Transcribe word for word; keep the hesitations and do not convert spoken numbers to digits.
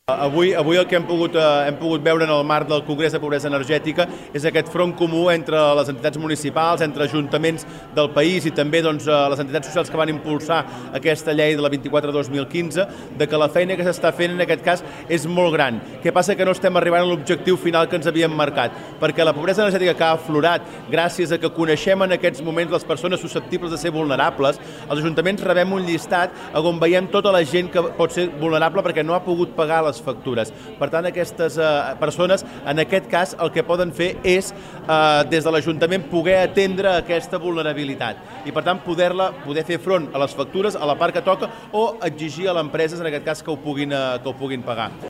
Avui, avui el que hem pogut, eh, hem pogut veure en el marc del Congrés de Pobresa Energètica és aquest front comú entre les entitats municipals, entre ajuntaments del país i també doncs, les entitats socials que van impulsar aquesta llei de la vint-i-quatre dos mil quinze, de que la feina que s'està fent en aquest cas és molt gran. Què passa? Que no estem arribant a l'objectiu final que ens havíem marcat, perquè la pobresa energètica que ha aflorat gràcies a que coneixem en aquests moments les persones susceptibles de ser vulnerables, els ajuntaments rebem un llistat on veiem tota la gent que pot ser vulnerable perquè no ha pogut pagar les factures. Per tant, aquestes eh, persones, en aquest cas, el que poden fer és, eh, des de l'Ajuntament, poder atendre aquesta vulnerabilitat i, per tant, poder-la poder fer front a les factures, a la part que toca, o exigir a les empreses, en aquest cas, que ho puguin, eh, que ho puguin pagar.